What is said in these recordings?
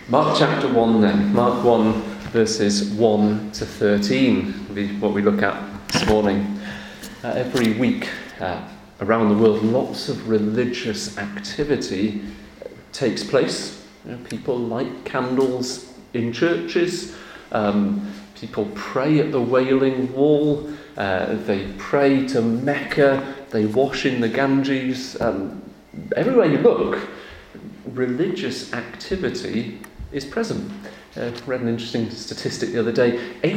Mark chapter 1 then. Mark 1 verses 1 to 13 will be what we look at this morning. Every week around the world, lots of religious activity takes place. People light candles in churches. People pray at the Wailing Wall. They pray to Mecca. They wash in the Ganges. Everywhere you look, religious activity is present. I read an interesting statistic the other day.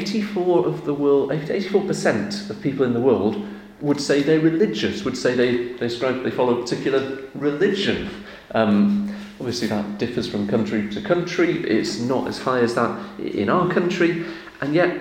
84% of people in the world would say they're religious, would say they follow a particular religion. Obviously that differs from country to country. It's not as high as that in our country, and yet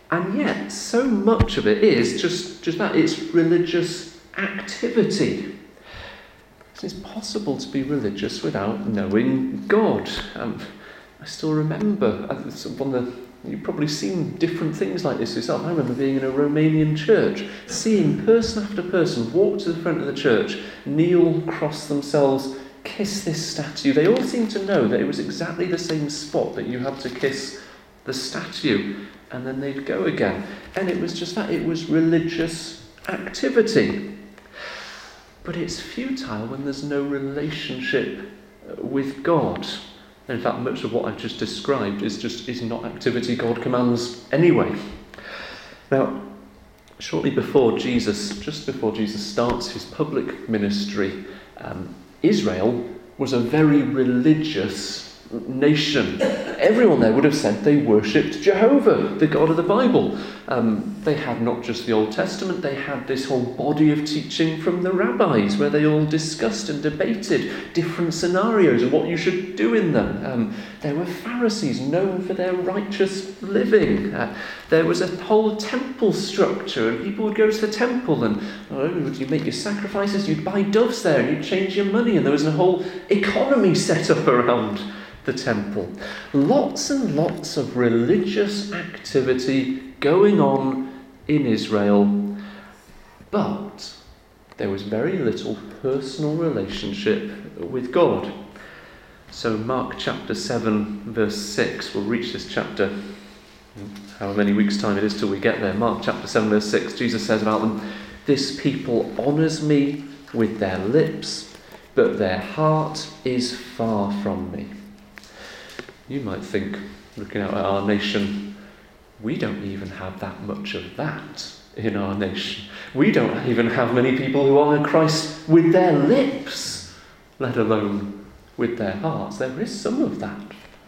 so much of it is just that. It's religious activity. It's possible to be religious without knowing God. I still remember, you've probably seen different things like this yourself. I remember being in a Romanian church, seeing person after person walk to the front of the church, kneel, cross themselves, kiss this statue. They all seemed to know that it was exactly the same spot that you had to kiss the statue, and then they'd go again. And it was just that, it was religious activity. But it's futile when there's no relationship with God. In fact, much of what I've just described is not activity God commands anyway. Now, just before Jesus starts his public ministry, Israel was a very religious nation. Everyone there would have said they worshipped Jehovah, the God of the Bible. They had not just the Old Testament, they had this whole body of teaching from the rabbis where they all discussed and debated different scenarios and what you should do in them. There were Pharisees known for their righteous living. There was a whole temple structure, and people would go to the temple, and not only would you make your sacrifices, you'd buy doves there and you'd change your money, and there was a whole economy set up around the temple. Lots and lots of religious activity going on in Israel, but there was very little personal relationship with God. So Mark chapter 7 verse 6, we'll reach this chapter however many weeks' time it is till we get there. Mark chapter 7 verse 6, Jesus says about them, "This people honours me with their lips, but their heart is far from me." You might think, looking out at our nation, we don't even have that much of that in our nation. We don't even have many people who honour Christ with their lips, let alone with their hearts. There is some of that.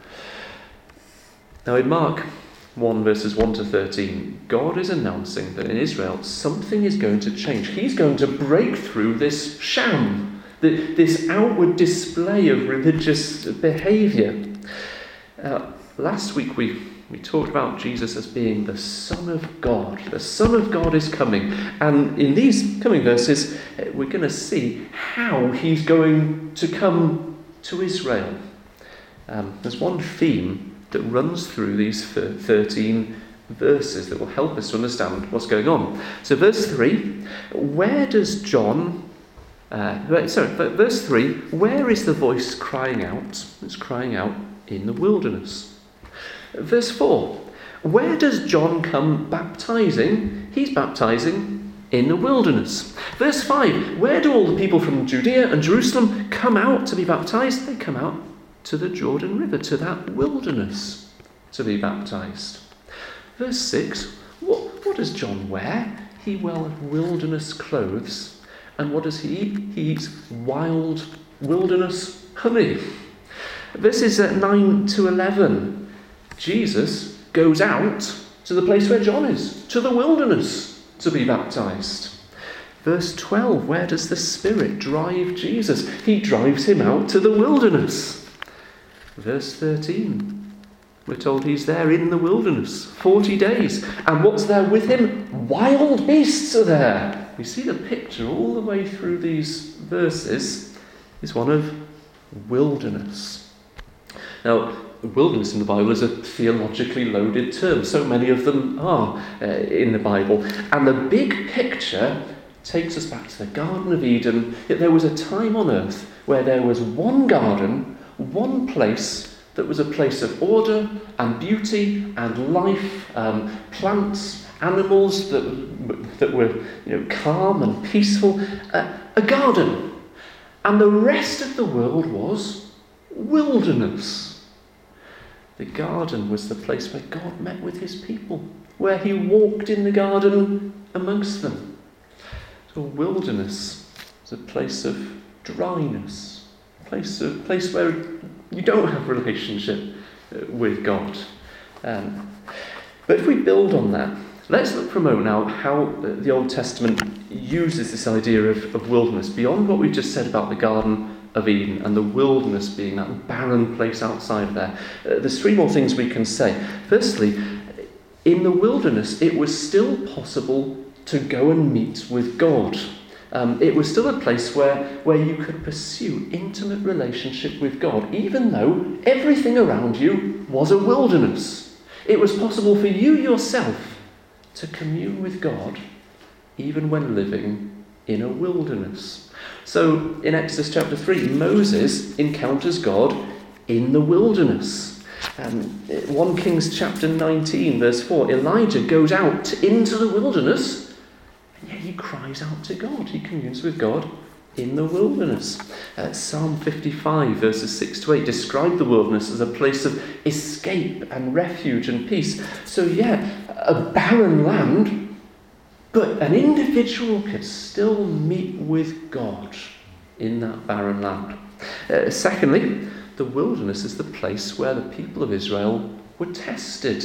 Now in Mark 1 verses 1 to 13, God is announcing that in Israel something is going to change. He's going to break through this sham, this outward display of religious behaviour. Last week we talked about Jesus as being the Son of God. The Son of God is coming. And in these coming verses, we're going to see how he's going to come to Israel. There's one theme that runs through these 13 verses that will help us to understand what's going on. So verse 3, verse 3, where is the voice crying out? It's crying out in the wilderness. Verse 4, where does John come baptizing? He's baptizing in the wilderness. Verse 5, where do all the people from Judea and Jerusalem come out to be baptized? They come out to the Jordan River, to that wilderness to be baptized. Verse 6, what does John wear? He wears wilderness clothes. And what does he eat? He eats wild wilderness honey. Verses 9 to 11, Jesus goes out to the place where John is, to the wilderness to be baptized. Verse 12, where does the Spirit drive Jesus? He drives him out to the wilderness. Verse 13, we're told he's there in the wilderness, 40 days. And what's there with him? Wild beasts are there. We see the picture all the way through these verses is one of wilderness. Now, wilderness in the Bible is a theologically loaded term. So many of them are in the Bible. And the big picture takes us back to the Garden of Eden. Yet there was a time on earth where there was one garden, one place that was a place of order and beauty and life, plants, animals that were calm and peaceful, a garden. And the rest of the world was wilderness. The garden was the place where God met with his people, where he walked in the garden amongst them. So wilderness is a place of dryness, a place where you don't have a relationship with God. But if we build on that, let's look for a moment now how the Old Testament uses this idea of wilderness beyond what we've just said about the Garden of Eden and the wilderness being that barren place outside there. There's three more things we can say. Firstly, in the wilderness, it was still possible to go and meet with God. It was still a place where you could pursue intimate relationship with God, even though everything around you was a wilderness. It was possible for you yourself to commune with God, even when living in a wilderness. So in Exodus chapter 3, Moses encounters God in the wilderness. 1 Kings chapter 19, verse 4, Elijah goes out into the wilderness, and yet he cries out to God. He communes with God in the wilderness. Psalm 55, verses 6 to 8, describe the wilderness as a place of escape and refuge and peace. So a barren land, but an individual could still meet with God in that barren land. Secondly, the wilderness is the place where the people of Israel were tested.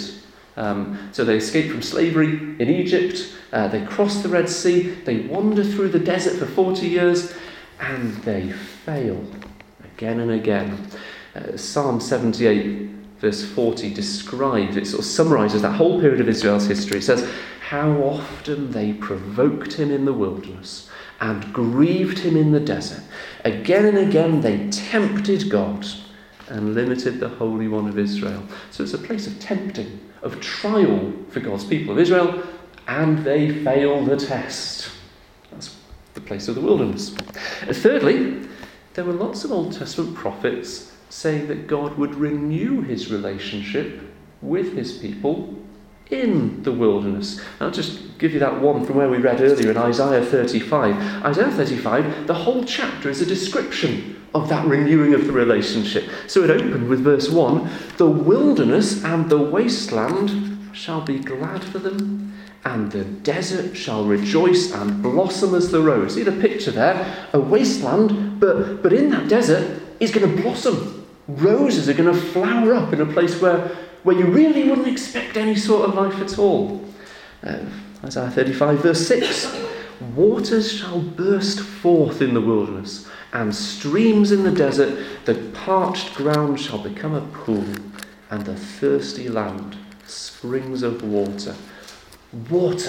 So they escaped from slavery in Egypt, they crossed the Red Sea, they wander through the desert for 40 years, and they fail again and again. Psalm 78, verse 40 describes, it sort of summarises that whole period of Israel's history. It says, how often they provoked him in the wilderness and grieved him in the desert. Again and again they tempted God and limited the Holy One of Israel. So it's a place of tempting, of trial for God's people of Israel, and they fail the test. That's the place of the wilderness. Thirdly, there were lots of Old Testament prophets saying that God would renew his relationship with his people in the wilderness. I'll just give you that one from where we read earlier in Isaiah 35. Isaiah 35, the whole chapter is a description of that renewing of the relationship. So it opened with verse 1, the wilderness and the wasteland shall be glad for them, and the desert shall rejoice and blossom as the rose. See the picture there? A wasteland, but in that desert is going to blossom. Roses are going to flower up in a place where you really wouldn't expect any sort of life at all. Isaiah 35, verse 6. Waters shall burst forth in the wilderness, and streams in the desert. The parched ground shall become a pool, and the thirsty land springs of water. Water,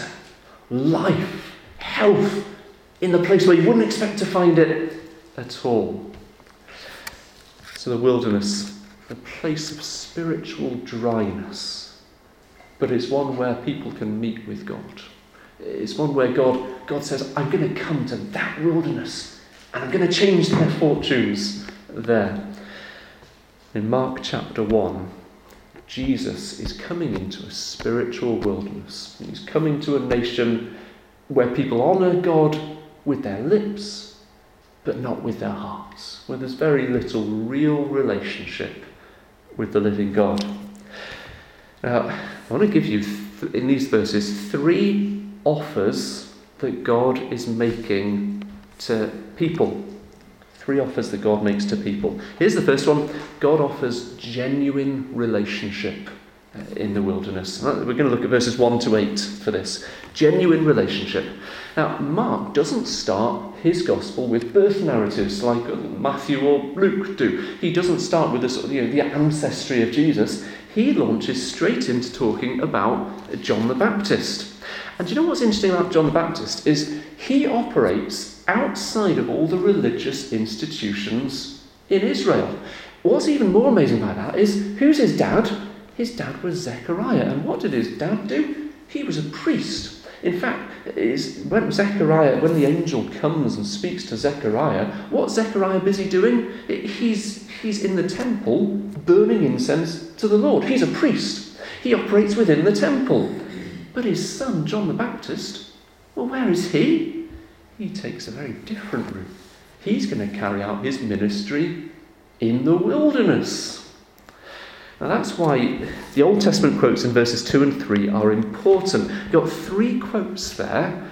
life, health, in the place where you wouldn't expect to find it at all. So the wilderness, a place of spiritual dryness, but it's one where people can meet with God. It's one where God says, I'm going to come to that wilderness and I'm going to change their fortunes there. In Mark chapter 1, Jesus is coming into a spiritual wilderness. He's coming to a nation where people honour God with their lips, but not with their hearts, where there's very little real relationship with the living God. Now, I want to give you, in these verses, three offers that God is making to people. Three offers that God makes to people. Here's the first one. God offers genuine relationship in the wilderness. We're going to look at verses 1 to 8 for this. Genuine relationship. Now, Mark doesn't start his gospel with birth narratives like Matthew or Luke do. He doesn't start with the ancestry of Jesus. He launches straight into talking about John the Baptist. And do you know what's interesting about John the Baptist is he operates outside of all the religious institutions in Israel. What's even more amazing about that is, who's his dad? His dad was Zechariah. And what did his dad do? He was a priest. In fact, when the angel comes and speaks to Zechariah, what's Zechariah busy doing? He's he's in the temple burning incense to the Lord. He's a priest. He operates within the temple. But his son, John the Baptist, well, where is he? He takes a very different route. He's going to carry out his ministry in the wilderness. Now that's why the Old Testament quotes in verses 2 and 3 are important. You've got 3 quotes there,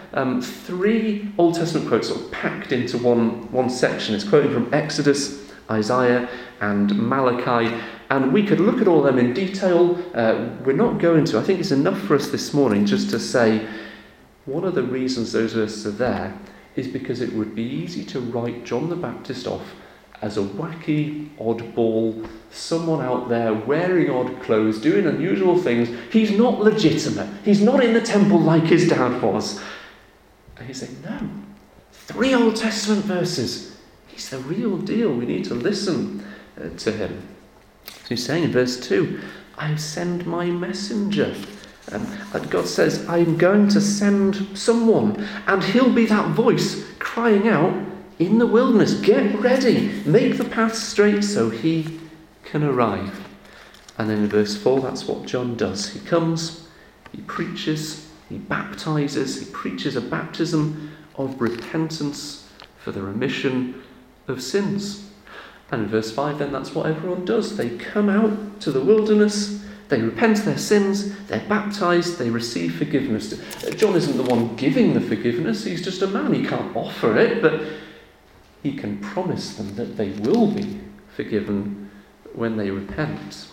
3 Old Testament quotes sort of packed into one section. It's quoting from Exodus, Isaiah and Malachi, and we could look at all of them in detail. We're not going to. I think it's enough for us this morning just to say one of the reasons those verses are there is because it would be easy to write John the Baptist off as a wacky, oddball, someone out there wearing odd clothes, doing unusual things. He's not legitimate. He's not in the temple like his dad was. And he's saying, no. 3 Old Testament verses. He's the real deal. We need to listen to him. So he's saying in verse 2, I send my messenger. God says, I'm going to send someone, and he'll be that voice crying out in the wilderness, get ready, make the path straight so he can arrive. And then in verse 4, that's what John does. He comes, he preaches, he baptizes, he preaches a baptism of repentance for the remission of sins. And in verse 5 then, that's what everyone does. They come out to the wilderness, they repent their sins, they're baptized, they receive forgiveness. John isn't the one giving the forgiveness, he's just a man. He can't offer it, but he can promise them that they will be forgiven when they repent.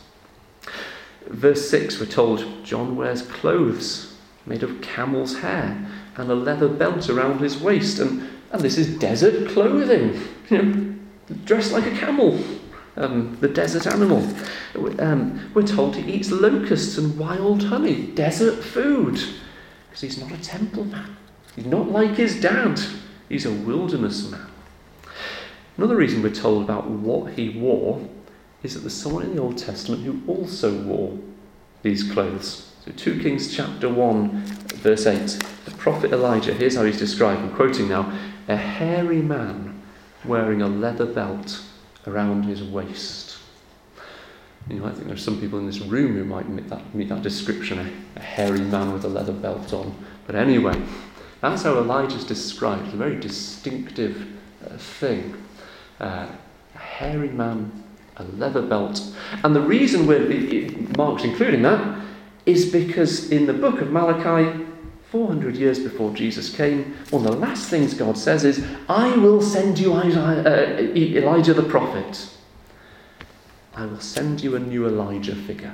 Verse 6, we're told John wears clothes made of camel's hair and a leather belt around his waist. And this is desert clothing, dressed like a camel, the desert animal. We're told he eats locusts and wild honey, desert food, because he's not a temple man. He's not like his dad. He's a wilderness man. Another reason we're told about what he wore is that there's someone in the Old Testament who also wore these clothes. So 2 Kings chapter 1, verse 8, the prophet Elijah, here's how he's described, I'm quoting now, a hairy man wearing a leather belt around his waist. And I think there's some people in this room who might meet that description, a hairy man with a leather belt on. But anyway, that's how Elijah's described. It's a very distinctive thing. A hairy man, a leather belt. And the reason Mark's including that is because in the book of Malachi, 400 years before Jesus came, one of the last things God says is, I will send you Elijah the prophet. I will send you a new Elijah figure.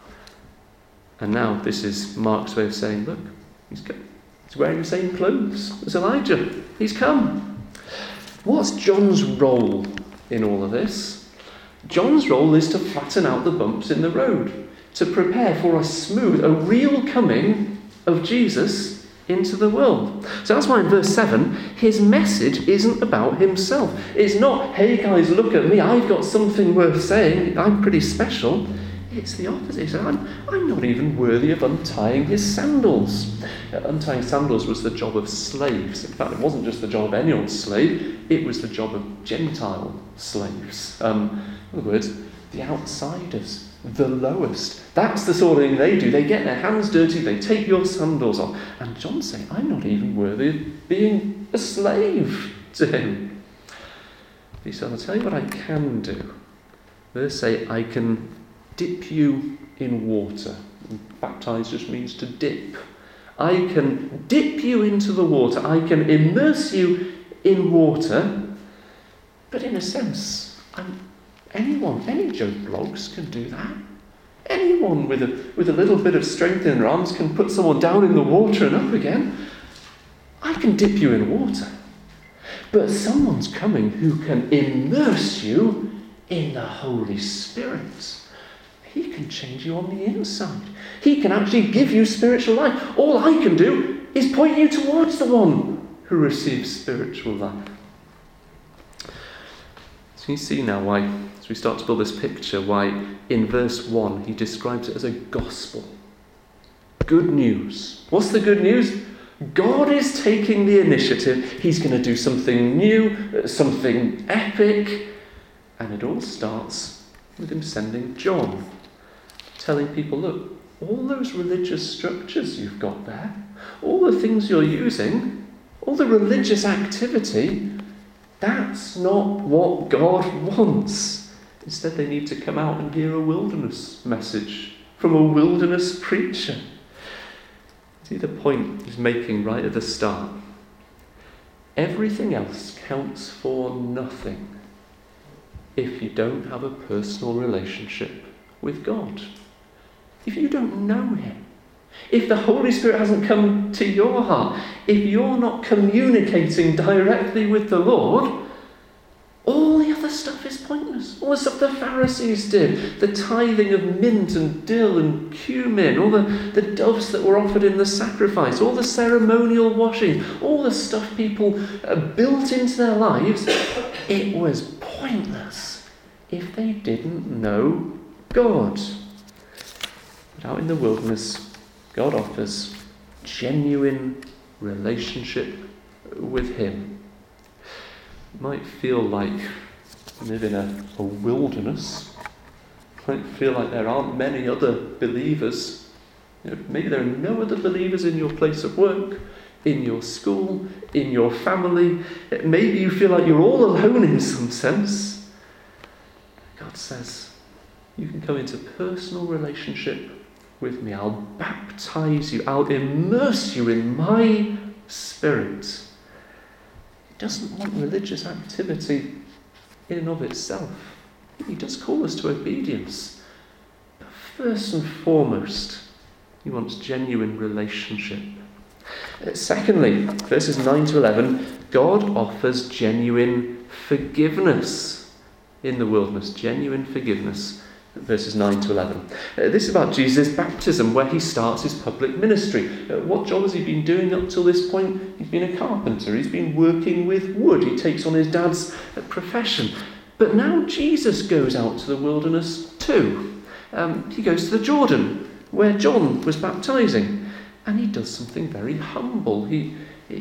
And now this is Mark's way of saying, look, he's wearing the same clothes as Elijah. He's come. What's John's role in all of this? John's role is to flatten out the bumps in the road, to prepare for a real coming of Jesus into the world. So that's why in verse 7, his message isn't about himself. It's not, hey guys, look at me, I've got something worth saying, I'm pretty special. It's the opposite. I'm not even worthy of untying his sandals. Untying sandals was the job of slaves. In fact, it wasn't just the job of any old slave, it was the job of Gentile slaves. In other words, the outsiders, the lowest. That's the sort of thing they do. They get their hands dirty, they take your sandals off. And John's saying, I'm not even worthy of being a slave to him. He said, I'll tell you what I can do. Verse 8, I can dip you in water. Baptize just means to dip. I can dip you into the water. I can immerse you in water. But in a sense, any Joe Bloggs can do that. Anyone with a little bit of strength in their arms can put someone down in the water and up again. I can dip you in water. But someone's coming who can immerse you in the Holy Spirit. He can change you on the inside. He can actually give you spiritual life. All I can do is point you towards the one who receives spiritual life. So you see now why, as we start to build this picture, why in verse 1 he describes it as a gospel. Good news. What's the good news? God is taking the initiative. He's going to do something new, something epic. And it all starts with him sending John, telling people, look, all those religious structures you've got there, all the things you're using, all the religious activity, that's not what God wants. Instead, they need to come out and hear a wilderness message from a wilderness preacher. See the point he's making right at the start? Everything else counts for nothing if you don't have a personal relationship with God. If you don't know him, if the Holy Spirit hasn't come to your heart, if you're not communicating directly with the Lord, all the other stuff is pointless. All the stuff the Pharisees did, the tithing of mint and dill and cumin, all the doves that were offered in the sacrifice, all the ceremonial washing, all the stuff people built into their lives, it was pointless if they didn't know God. But out in the wilderness, God offers genuine relationship with him. It might feel like you live in a wilderness. It might feel like there aren't many other believers. Maybe there are no other believers in your place of work, in your school, in your family. Maybe you feel like you're all alone in some sense. God says, you can come into personal relationship with me. I'll baptize you. I'll immerse you in my Spirit. He doesn't want religious activity in and of itself. He does call us to obedience. But first and foremost, he wants genuine relationship. Secondly, verses 9 to 11, God offers genuine forgiveness in the wilderness. Genuine forgiveness. Verses 9 to 11. This is about Jesus' baptism, where he starts his public ministry. What job has he been doing up till this point? He's been a carpenter. He's been working with wood. He takes on his dad's profession. But now Jesus goes out to the wilderness too. He goes to the Jordan, where John was baptizing. And he does something very humble. He's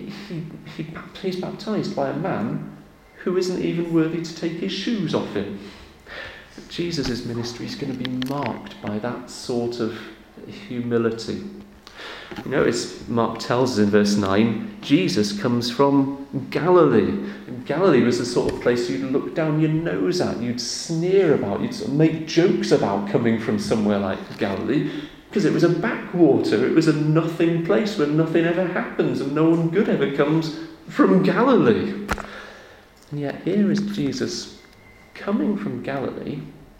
baptized by a man who isn't even worthy to take his shoes off him. Jesus' ministry is going to be marked by that sort of humility. You notice Mark tells us in verse 9, Jesus comes from Galilee. And Galilee was the sort of place you'd look down your nose at, you'd sneer about, you'd sort of make jokes about coming from somewhere like Galilee, because it was a backwater, it was a nothing place where nothing ever happens and no one good ever comes from Galilee. And yet here is Jesus coming from Galilee,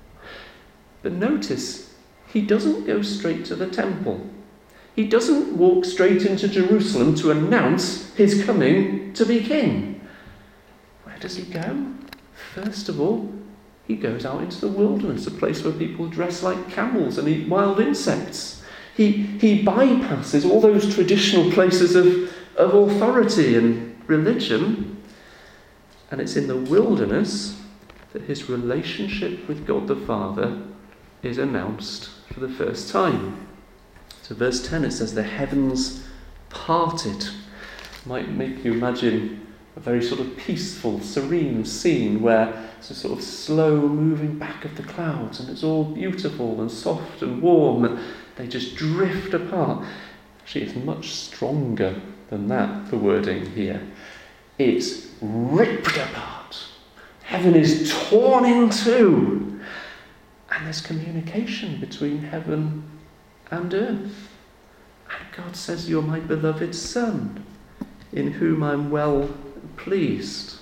but notice he doesn't go straight to the temple. He doesn't walk straight into Jerusalem to announce his coming to be king. Where does he go? First of all, he goes out into the wilderness, a place where people dress like camels and eat wild insects. He bypasses all those traditional places of authority and religion, and it's in the wilderness that his relationship with God the Father is announced for the first time. So verse 10, it says, the heavens parted. Might make you imagine a very sort of peaceful, serene scene where it's a sort of slow moving back of the clouds and it's all beautiful and soft and warm and they just drift apart. Actually, it's much stronger than that, the wording here. It's ripped apart. Heaven is torn in two. And there's communication between heaven and earth. And God says, you're my beloved Son, in whom I'm well pleased.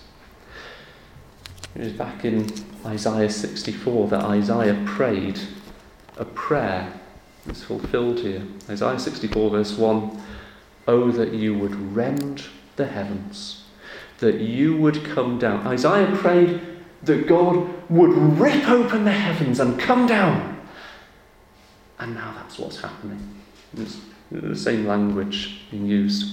It was back in Isaiah 64 that Isaiah prayed a prayer that's fulfilled here. Isaiah 64 verse 1, oh, that you would rend the heavens, that you would come down. Isaiah prayed that God would rip open the heavens and come down. And now that's what's happening. It's the same language being used.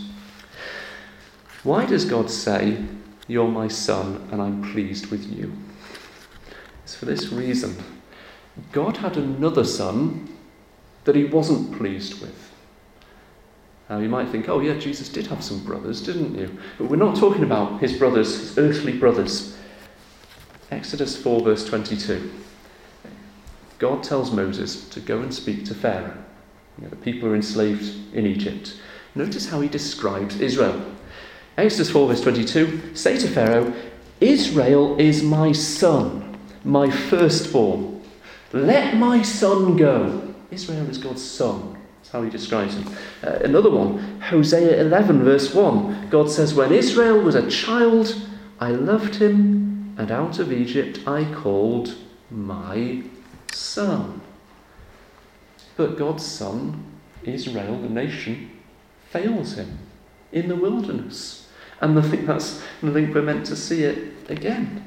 Why does God say, you're my son and I'm pleased with you? It's for this reason. God had another son that he wasn't pleased with. Now you might think, oh yeah, Jesus did have some brothers, didn't you? But we're not talking about his brothers, his earthly brothers. Exodus 4 verse 22. God tells Moses to go and speak to Pharaoh. The people are enslaved in Egypt. Notice how he describes Israel. Exodus 4 verse 22, say to Pharaoh, Israel is my son, my firstborn. Let my son go. Israel is God's son. That's how he describes him. Another one, Hosea 11 verse 1. God says, when Israel was a child, I loved him, and out of Egypt I called my son. But God's son, Israel, the nation, fails him in the wilderness. And I think that's the link we're meant to see it again.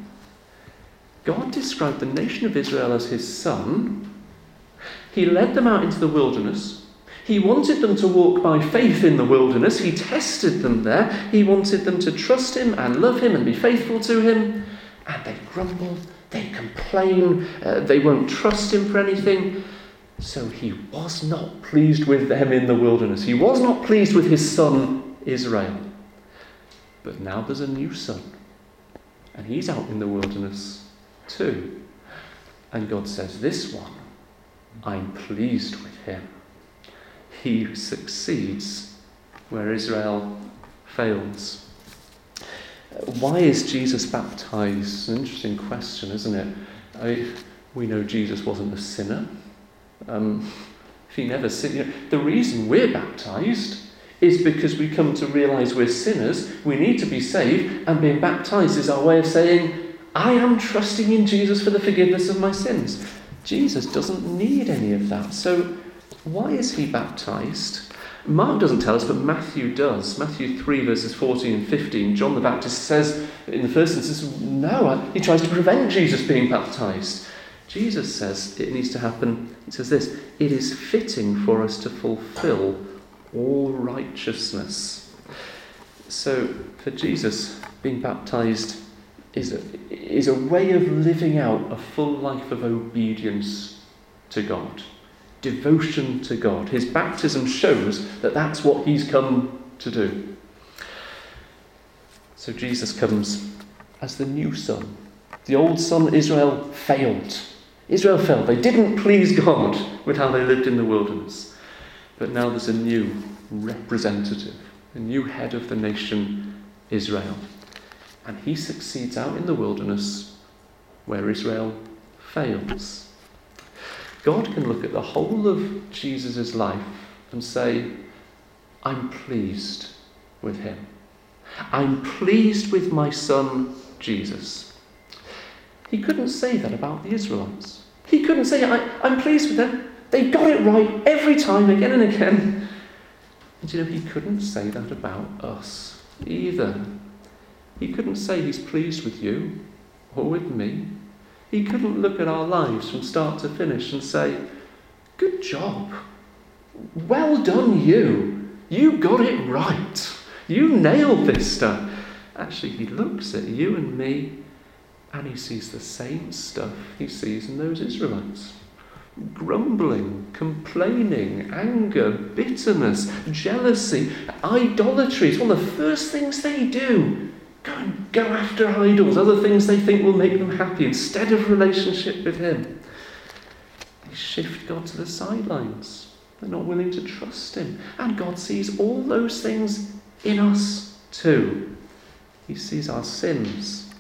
God described the nation of Israel as his son. He led them out into the wilderness. He wanted them to walk by faith in the wilderness. He tested them there. He wanted them to trust him and love him and be faithful to him. And they grumble, they complain, they won't trust him for anything. So he was not pleased with them in the wilderness. He was not pleased with his son, Israel. But now there's a new son. And he's out in the wilderness too. And God says, this one, I'm pleased with him. He succeeds where Israel fails. Why is Jesus baptized? An interesting question, isn't it? We know Jesus wasn't a sinner. If he never sinned, the reason we're baptized is because we come to realise we're sinners, we need to be saved, and being baptized is our way of saying, I am trusting in Jesus for the forgiveness of my sins. Jesus doesn't need any of that. So why is he baptized? Mark doesn't tell us, but Matthew does. Matthew 3 verses 14 and 15, John the Baptist says in the first instance, no, he tries to prevent Jesus being baptized. Jesus says it needs to happen. He says this, it is fitting for us to fulfill all righteousness. So for Jesus, being baptized is a way of living out a full life of obedience to God, devotion to God. His baptism shows that that's what he's come to do. So Jesus comes as the new son. The old son, Israel, failed. Israel failed. They didn't please God with how they lived in the wilderness. But now there's a new representative, a new head of the nation, Israel. And he succeeds out in the wilderness where Israel fails. God can look at the whole of Jesus' life and say, I'm pleased with him. I'm pleased with my son, Jesus. He couldn't say that about the Israelites. He couldn't say, I'm pleased with them. They got it right every time, again and again. And he couldn't say that about us either. He couldn't say he's pleased with you or with me. He couldn't look at our lives from start to finish and say, good job. Well done, you. You got it right. You nailed this stuff. Actually, he looks at you and me and he sees the same stuff he sees in those Israelites. Grumbling, complaining, anger, bitterness, jealousy, idolatry. It's one of the first things they do. Go after idols, other things they think will make them happy instead of relationship with him. They shift God to the sidelines. They're not willing to trust him. And God sees all those things in us too. He sees our sins.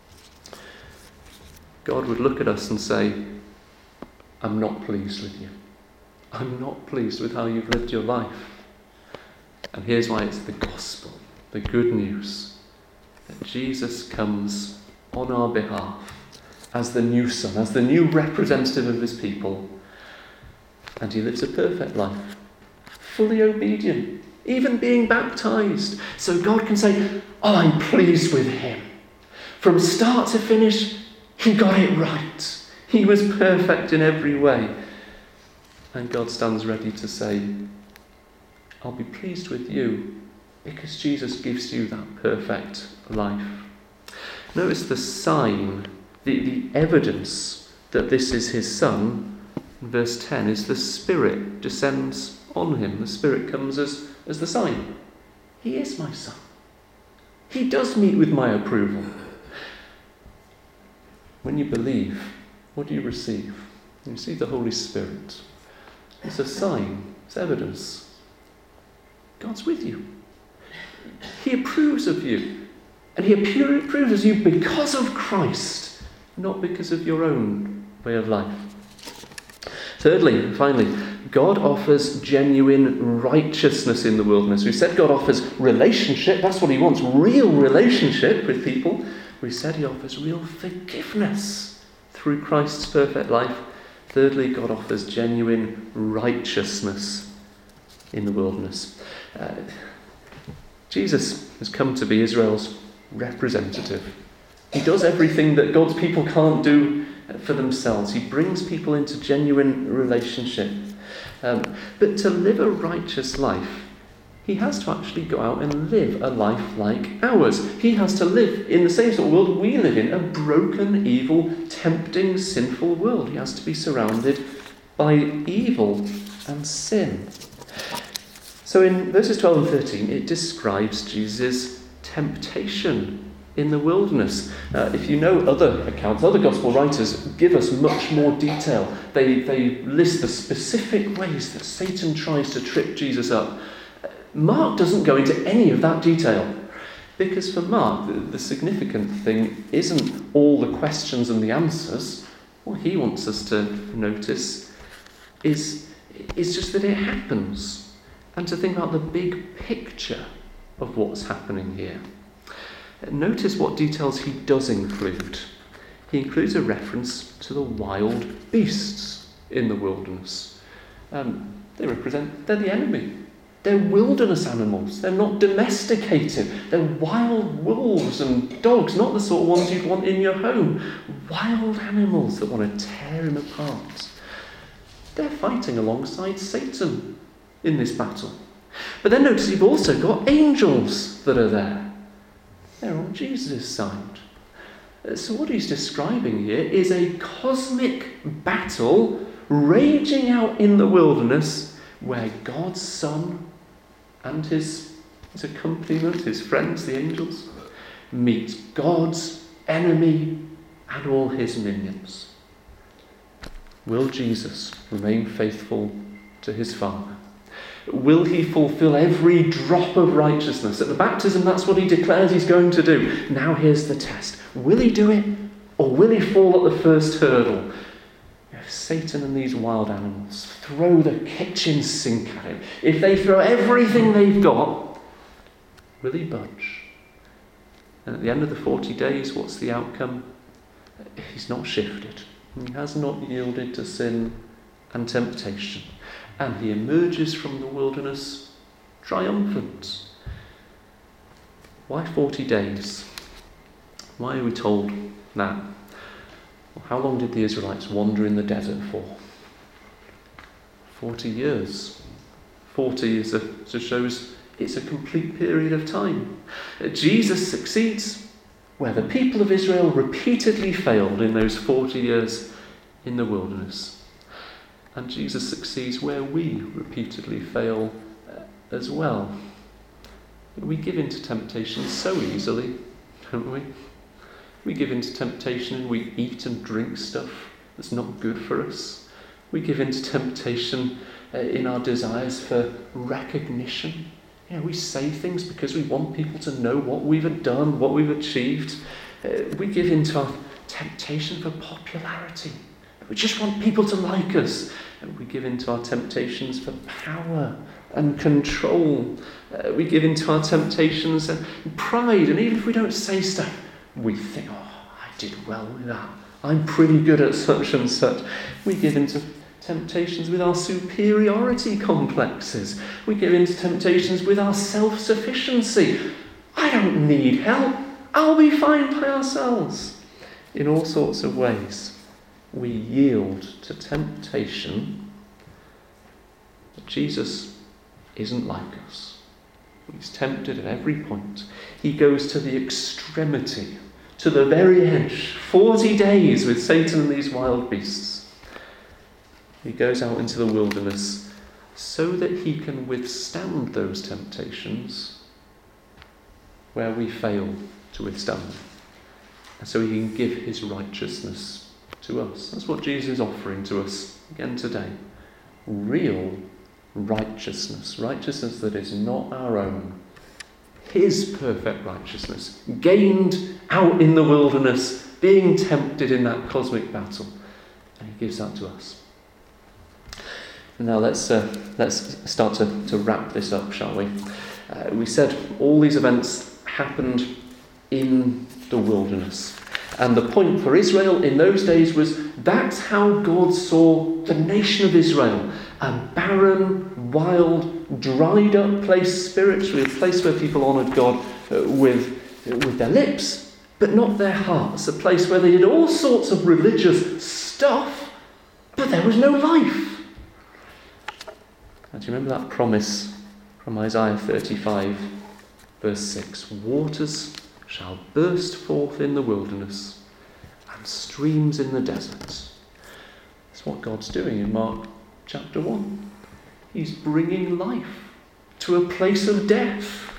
God would look at us and say, I'm not pleased with you. I'm not pleased with how you've lived your life. And here's why it's the gospel, the good news. That Jesus comes on our behalf as the new son, as the new representative of his people. And he lives a perfect life, fully obedient, even being baptized. So God can say, oh, I'm pleased with him. From start to finish, he got it right. He was perfect in every way. And God stands ready to say, I'll be pleased with you because Jesus gives you that perfect life. Notice the sign, the evidence that this is his son, in verse 10, is the Spirit descends on him. The Spirit comes as the sign. He is my son. He does meet with my approval. When you believe, what do you receive? You receive the Holy Spirit. It's a sign, it's evidence. God's with you. He approves of you. And he approves of you because of Christ, not because of your own way of life. Thirdly, and finally, God offers genuine righteousness in the wilderness. We said God offers relationship. That's what he wants, real relationship with people. We said he offers real forgiveness through Christ's perfect life. Thirdly, God offers genuine righteousness in the wilderness. Jesus has come to be Israel's representative. He does everything that God's people can't do for themselves. He brings people into genuine relationship. But to live a righteous life, he has to actually go out and live a life like ours. He has to live in the same sort of world we live in, a broken, evil, tempting, sinful world. He has to be surrounded by evil and sin. So in verses 12 and 13, it describes Jesus' temptation in the wilderness. If you know other accounts, other gospel writers give us much more detail. They list the specific ways that Satan tries to trip Jesus up. Mark doesn't go into any of that detail, because for Mark, the significant thing isn't all the questions and the answers. What he wants us to notice is just that it happens, and to think about the big picture of what's happening here. Notice what details he does include. He includes a reference to the wild beasts in the wilderness. They're the enemy. They're wilderness animals. They're not domesticated. They're wild wolves and dogs, not the sort of ones you'd want in your home. Wild animals that want to tear him apart. They're fighting alongside Satan in this battle. But then notice you've also got angels that are there. They're on Jesus' side. So what he's describing here is a cosmic battle raging out in the wilderness where God's Son and his accompaniment, his friends, the angels, meet God's enemy and all his minions. Will Jesus remain faithful to his Father? Will he fulfill every drop of righteousness? At the baptism, that's what he declares he's going to do. Now here's the test. Will he do it, or will he fall at the first hurdle? If Satan and these wild animals throw the kitchen sink at him, if they throw everything they've got, will he budge? And at the end of the 40 days, what's the outcome? He's not shifted. He has not yielded to sin and temptation. And he emerges from the wilderness triumphant. Why 40 days? Why are we told that? Well, how long did the Israelites wander in the desert for? 40 years. 40 shows it's a complete period of time. Jesus succeeds where the people of Israel repeatedly failed in those 40 years in the wilderness. And Jesus succeeds where we repeatedly fail as well. We give in to temptation so easily, don't we? We give in to temptation and we eat and drink stuff that's not good for us. We give in to temptation in our desires for recognition. We say things because we want people to know what we've done, what we've achieved. We give in to our temptation for popularity. We just want people to like us. We give in to our temptations for power and control. We give in to our temptations and pride. And even if we don't say stuff, we think, I did well with that. I'm pretty good at such and such. We give in to temptations with our superiority complexes. We give in to temptations with our self-sufficiency. I don't need help. I'll be fine by ourselves. In all sorts of ways, we yield to temptation. But Jesus isn't like us. He's tempted at every point. He goes to the extremity, to the very edge. 40 days with Satan and these wild beasts. He goes out into the wilderness so that he can withstand those temptations where we fail to withstand them. so he can give his righteousness to us. That's what Jesus is offering to us again today. Real righteousness. Righteousness that is not our own. His perfect righteousness, gained out in the wilderness, being tempted in that cosmic battle. And he gives that to us. And now let's start to wrap this up, shall we? We said all these events happened in the wilderness. And the point for Israel in those days was that's how God saw the nation of Israel. A barren, wild, dried up place spiritually, a place where people honoured God with their lips, but not their hearts. A place where they did all sorts of religious stuff, but there was no life. And do you remember that promise from Isaiah 35, verse 6? Waters shall burst forth in the wilderness and streams in the desert. That's what God's doing in Mark chapter 1. He's bringing life to a place of death.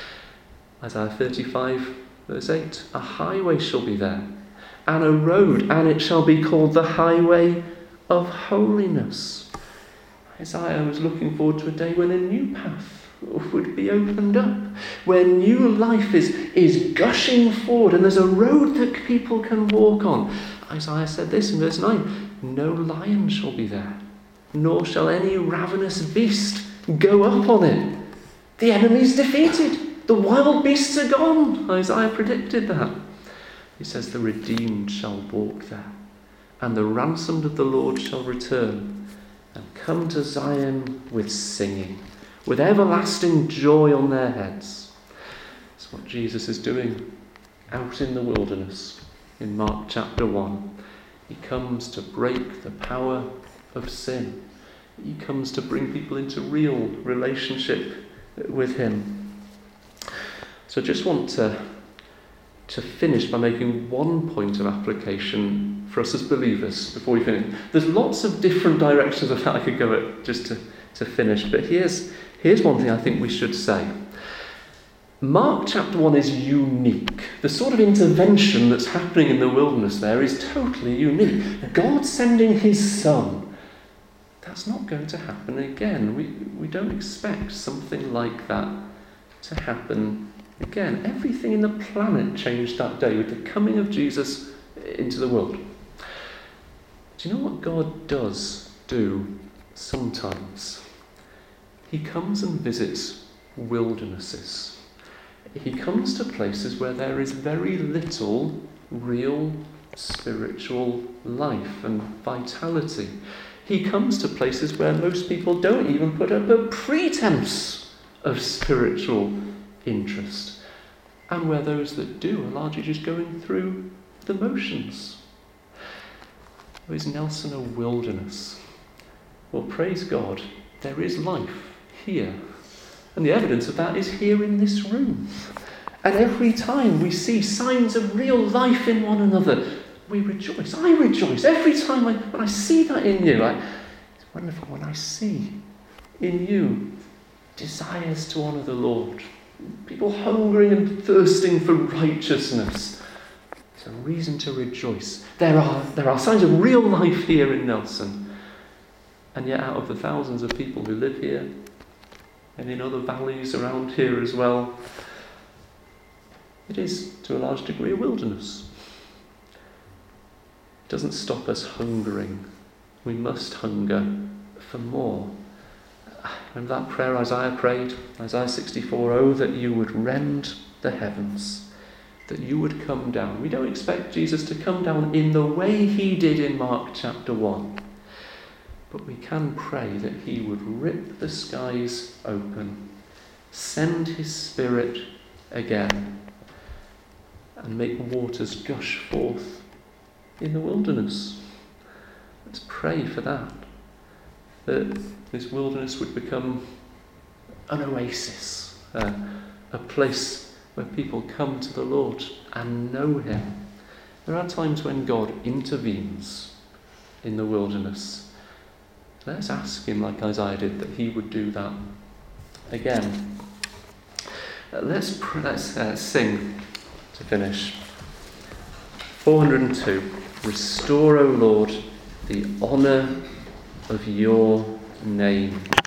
Isaiah 35, verse 8. A highway shall be there, and a road, and it shall be called the highway of holiness. Isaiah was looking forward to a day when a new path would be opened up, where new life is gushing forward, and there's a road that people can walk on. Isaiah said this in verse 9, no lion shall be there, nor shall any ravenous beast go up on it. The enemy's defeated. The wild beasts are gone. Isaiah predicted that. He says the redeemed shall walk there, and the ransomed of the Lord shall return and come to Zion with singing, with everlasting joy on their heads. That's what Jesus is doing out in the wilderness in Mark chapter 1. He comes to break the power of sin. He comes to bring people into real relationship with him. So I just want to finish by making one point of application for us as believers before we finish. There's lots of different directions of how I could go at just to finish, but here's one thing I think we should say. Mark chapter 1 is unique. The sort of intervention that's happening in the wilderness there is totally unique. God sending his son. That's not going to happen again. We don't expect something like that to happen again. Everything in the planet changed that day with the coming of Jesus into the world. Do you know what God does do sometimes? He comes and visits wildernesses. He comes to places where there is very little real spiritual life and vitality. He comes to places where most people don't even put up a pretense of spiritual interest, and where those that do are largely just going through the motions. Is Nelson a wilderness? Well, praise God, there is life here. And the evidence of that is here in this room. And every time we see signs of real life in one another, we rejoice. I rejoice every time when I see that in you. It's wonderful when I see in you desires to honour the Lord. People hungering and thirsting for righteousness. It's a reason to rejoice. There are signs of real life here in Nelson. And yet out of the thousands of people who live here, and in other valleys around here as well, it is to a large degree a wilderness. It doesn't stop us hungering. We must hunger for more. Remember that prayer Isaiah prayed? Isaiah 64, oh, that you would rend the heavens, that you would come down. We don't expect Jesus to come down in the way he did in Mark chapter 1. But we can pray that he would rip the skies open, send his Spirit again, and make waters gush forth in the wilderness. Let's pray for that this wilderness would become an oasis, a place where people come to the Lord and know him. There are times when God intervenes in the wilderness. Let's ask him, like Isaiah did, that he would do that again. Let's sing to finish. 402. Restore, O Lord, the honour of your name.